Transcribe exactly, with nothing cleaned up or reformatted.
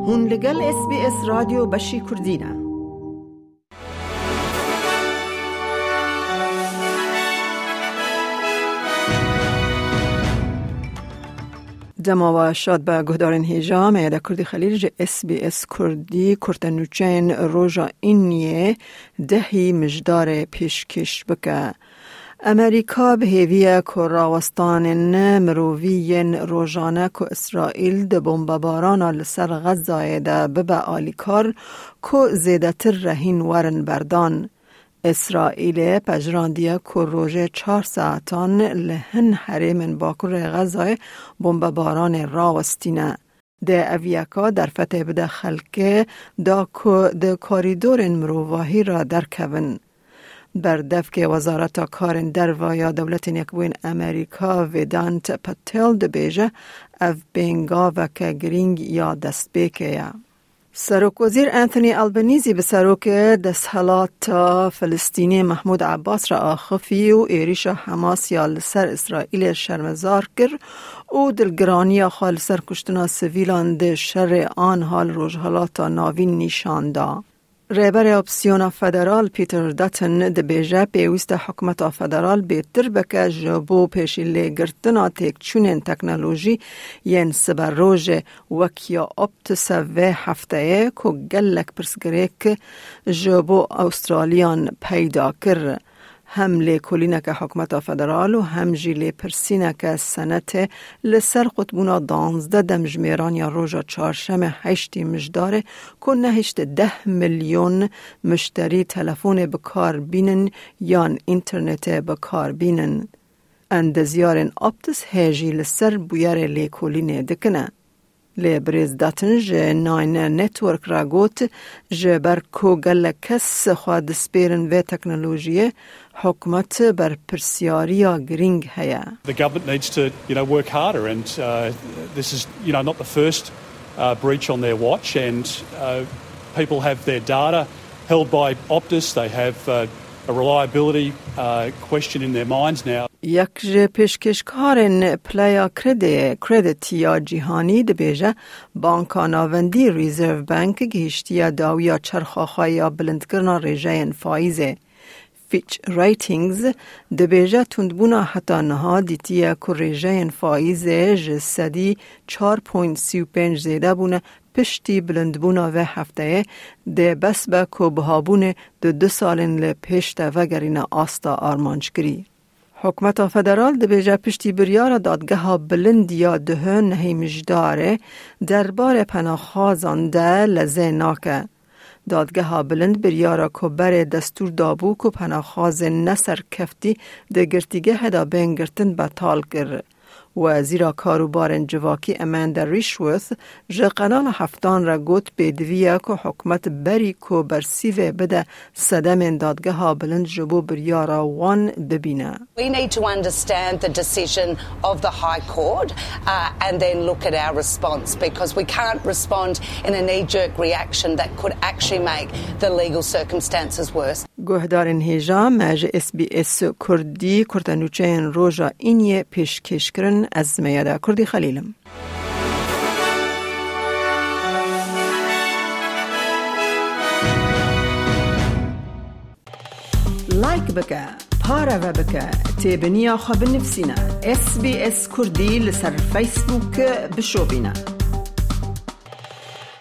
هون لگل اس بی اس رادیو بشی کردینه. دما و شاد به گهدارن هیجا میاده کردی خلیل جه اس بی اس کردی کرتنوچین روژا اینیه دهی مجدار پیشکش بکه. امریکا به هیویه که راوستان مرووین روژانه که اسرائیل ده بمباران لسر غزه ده ببه آلیکار که زیده تر رهین ورن بردان. اسرائیل پجراندیه که روژه چهار ساعتان لهن حریم باکر غزه بمباران راوستینه. ده اویاکا در فتح بده خلکه دا که ده کاریدور مروواهی را درکون. بردف که وزارت کارن در و یا دولت یکوین امریکا ویدانت پتل ده بیجه اف بینگا و که گرینگ یا دست بیکه. سروک وزیر انتونی البنیزی به سروک دستحالات فلسطینی محمود عباس را آخفی و ایریش حماس یا لسر اسرائیل شرمزار کر و دلگرانی خال سر کشتنا سویلان ده شر آن حال روجهالات ناوین نشان دا. رهبر اپسیون فدرال پیتر داتن ده بیجه پیوست حکمت فدرال بیتر بکه جبو پیشیلی گرتنا تک چونین تکنولوژی ین سبر روژ وکیا اپتس و هفته که گلک پرسگره که جبو استرالیان پیدا کر. هم لی کلینه که حکمت فدرال و هم جیلی پرسینه که سنت لسر قطبونا دانزده دمجمیران یا روژا چارشم هشتی مجداره که نهشت ده میلیون مشتری تلفون بکار بینن یا اینترنت بکار بینن. اندزیارن اپتس هیجی لسر بویر لی کلینه دکنه. لیبریز داتن جه ناین نتورک را گوت جه بر کو گل کس خواد سپیرن و تکنولوژیه حکمت بر پرسیاریا گرینگ هیا. The government needs to, you know, work harder and uh, this is, you know, not the first uh, breach on their watch and uh, people have their data held by Optus. They have uh, a reliability uh, question in their minds now. یک جه پیشکشکارن پلایا کرده کردیت یا جهانی ده بیجه بانکا ناوندی ریزرو بانک گیشتی داویا چرخاخای یا بلندگرنا ریجه فایزه. فیچ رایتینگز ده بیجه تندبونا حتی نها دیتیه که ریجه فایزه جسدی چار پوینت سی و پنج زیده بونه پشتی بلندبونا و هفته ده بس با که بهابونه ده دو سالن لپشت وگرین آستا آرمانچگری. حکمت فدرال ده بیجه پشتی بریار دادگاه ها بلند یا دهن نهی مجداره دربار پناخازان ده لزه ناکه. دادگاه ها بلند بریارا که بر دستور دابو که پناخاز نسر کفتی ده گرتیگه دا بین گرتن بطال گر. وزیر کاروبار جواکی اماندا ریشورث جه قنال هفتان را گوت بدویه که حکمت بری که برسیوه بده صدم دادگاه ها بلند جبو بریارا وان ببینه. We need to understand the decision of the High Court uh, and then look at our response because we can't respond in a knee-jerk reaction that could actually make the legal circumstances worse. گهدارن هیجا مج اس بی اس کردی کرتنوچین روژا اینیه پیشکش کرن از میاده کردی خلیلم. لایک بکه، پاره و بکه، تیبنیا خواب نفسینا. اس بی اس کردی لسر فیسبوک بشو بینا.